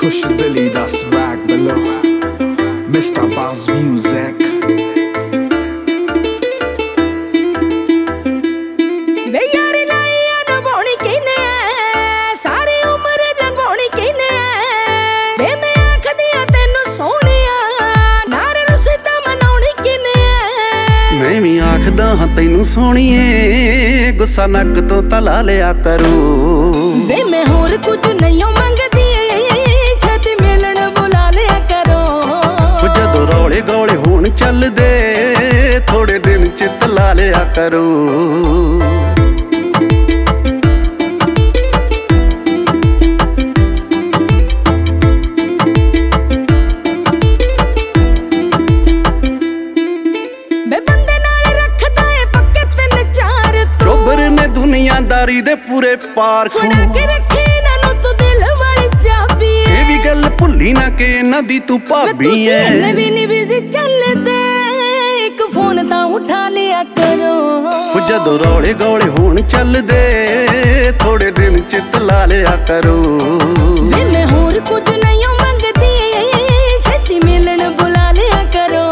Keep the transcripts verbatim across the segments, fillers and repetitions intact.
Kush Dilly, that's Rag Below, Mister Buzz Music. वे यार लाइया नभाउणी किने सारी उम्र लंघाउणी किने वे मैं आखदी आ तैनू सोहणिया नार रुसदा मनाउणी किने मैं भी आखदा हां तैनू सोहणीए गुस्सा नक तो तला लिया करो वे मैं होर कुछ नहीं मंगदी छेती मिलन बुला लिया करो जदों रौले गौले होण चलदे थोड़े दिन चित ला लिया करो दुनियादारी दे पूरे पार फड़ा के रखे ना नु तू दिल वाली चाबी ये भी गल भुल्ली ना के नदी तू भाभी है नवी नी बिजी चलदे एक फोन ता उठा लिया करो जदों रौले गौले होण चलदे थोड़े दिन चित ला लिया करो वे मैं होर कुछ नहीं मंगदी छेती मिलन बुला लिया करो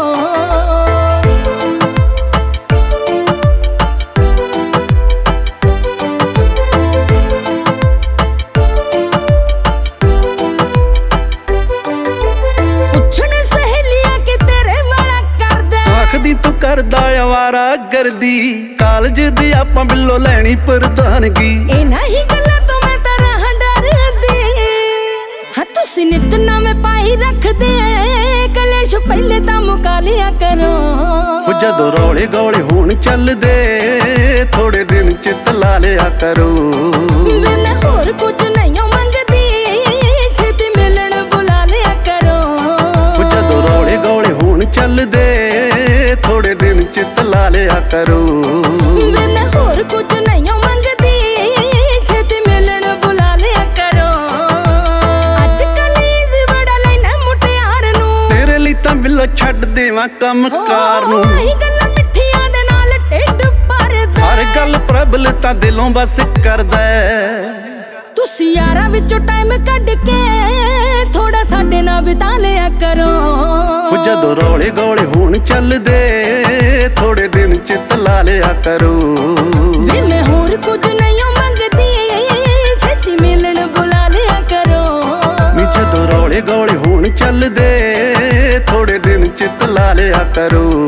तू करदा आवारा गर्दी कालज दी आपां बिल्लो लैनी प्रधानगी ए नहीं गल्ला तो मैं तरह डरदी हां तुसी नित नवें पाई रखदे कलेश पहले तां मुका लिया करो जदों रौले गौले होण चलदे थोड़े दिन चित ला लिया करो मैं होर कुछ नहीं मंगदी छेती मिलन बुला लिया करो जदों रौले गौले होण चलदे थोड़े दिन चित ला लिया करो मैं होर कुछ नहीं मंगदी छेती मिलन बुला लिया करो अजकल इजी बड़ा लेना मुटियार नू तेरे लिए तां बिल्लो छड्ड देवां कम कार नू ओही गल्लां मिठियां दे नाल ढिड भरदा हर गल प्रबल तां दिलों बस करदा तुसी यारां विचों टाइम कढ के थोड़ा साडे नाल बिता लिया करो जदों रौले गौले होण चलदे थोड़े दिन चित ला लिया करो वे मैं होर कुछ नहीं मंगदी छेती मिलन बुला लिया करो जदों रौले गौले होण चलदे थोड़े दिन चित ला लिया करो।